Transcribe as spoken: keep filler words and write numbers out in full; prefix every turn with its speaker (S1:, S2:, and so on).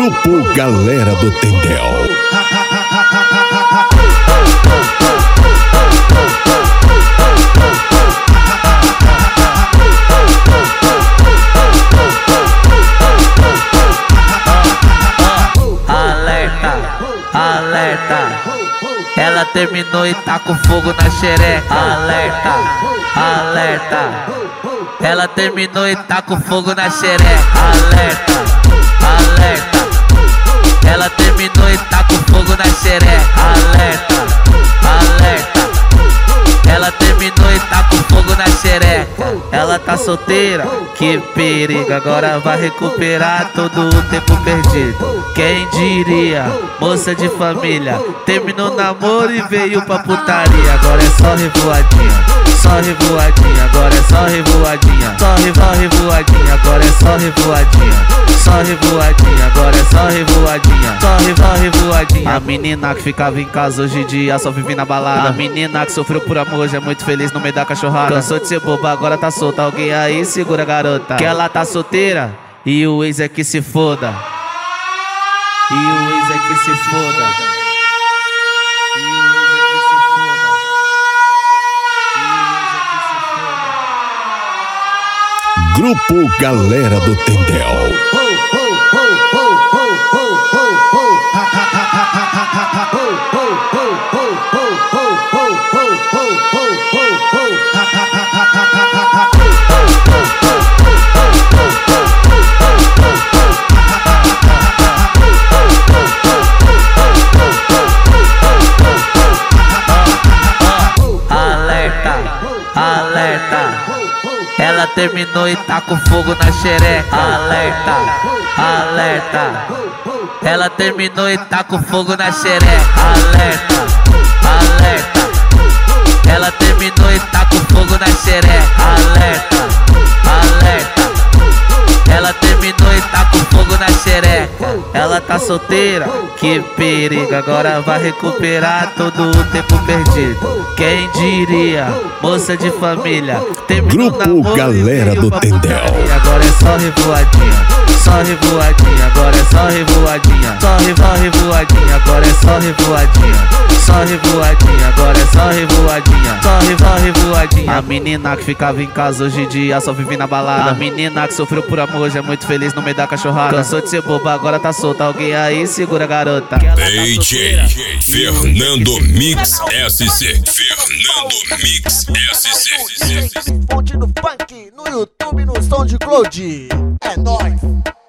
S1: Grupo Galera do Tendel.
S2: Alerta, alerta, ela terminou e tá com fogo na xereca. Alerta, alerta, ela terminou e tá com fogo na xereca. Alerta, alerta, ela terminou e tá com fogo na xereca. Alerta, alerta, ela terminou e tá com fogo na xereca. Ela tá solteira, que perigo, agora vai recuperar todo o tempo perdido. Quem diria, moça de família, terminou o namoro e veio pra putaria. Agora é só revoadinha, só revoadinha, agora é só revoadinha. Só revo, revoadinha, agora é só revoadinha. Só revoadinha, agora é só revoadinha. Só revo, revoadinha. A menina que ficava em casa hoje em dia só vive na balada. A menina que sofreu por amor hoje é muito feliz no meio da cachorrada. Cansou de ser boba, agora tá solta. Alguém aí segura a garota, que ela tá solteira e o ex é que se foda. E o ex é que se foda. E o ex é que se foda. E o ex é que se foda.
S1: Grupo Galera do Tendel.
S2: Alerta, ela terminou e tá com fogo na xereca. Alerta, alerta, ela terminou e tá com fogo na xereca. Alerta, alerta, ela terminou e tá com fogo na xereca. Alerta, alerta, ela terminou e tá com fogo na xereca. Ela tá solteira, que perigo, agora vai recuperar todo o tempo perdido. Quem diria, moça de família, terminou
S1: Grupo
S2: o namoro
S1: Galera do Tendel.
S2: Agora é só revoadinha, só revoadinha, agora é só revoadinha. Só revo, revoadinha, agora é só revoadinha. Só revoadinha, agora é só revoadinha. Só revo, revoadinha. A menina que ficava em casa hoje em dia só vive na balada. A menina que sofreu por amor hoje é muito feliz no meio da cachorrada. Cansou de ser boba, agora tá solta. Alguém aí segura a garota.
S3: D J Fernando Mix S C. Fernando Mix S C.
S4: Fonte do funk no YouTube, no SoundCloud. É nóis.